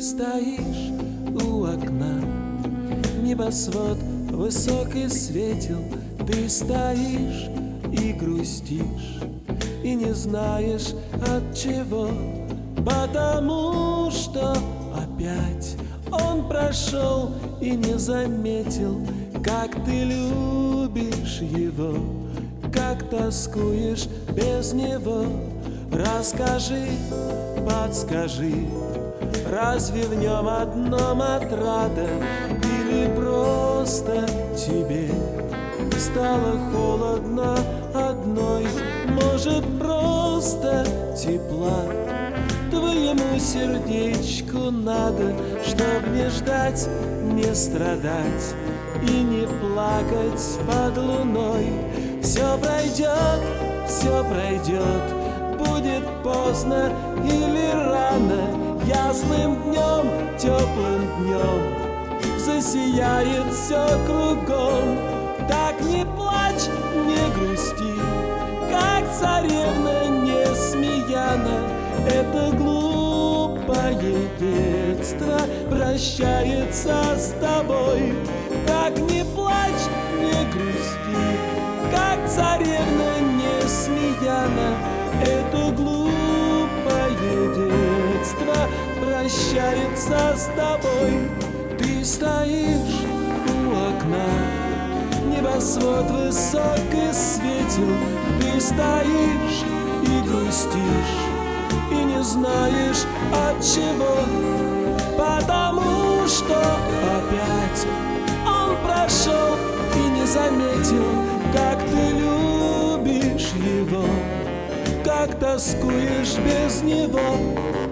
стоишь у окна, небосвод высокий светил. Ты стоишь и грустишь, и не знаешь от чего, потому что опять он прошел и не заметил, как ты любишь его, как тоскуешь без него. Расскажи, подскажи, разве в нем одном отрада, или просто тебе стало холодно одной? Может, просто тепла твоему сердечку надо, чтоб не ждать, не страдать и не плакать под луной. Все пройдет, будет поздно или рано, ясным днем, теплым днем засияет все кругом. Так не плачь, не грусти, как царевна Несмеяна. Это глупое детство прощается с тобой. Так не плачь, не грусти, как царевна Несмеяна. Это глупое детство прощается с тобой. Ты стоишь у окна, небосвод высокий светил. Ты стоишь и грустишь, и не знаешь от чего, потому что опять он прошел и не заметил, как ты любишь его, как тоскуешь без него.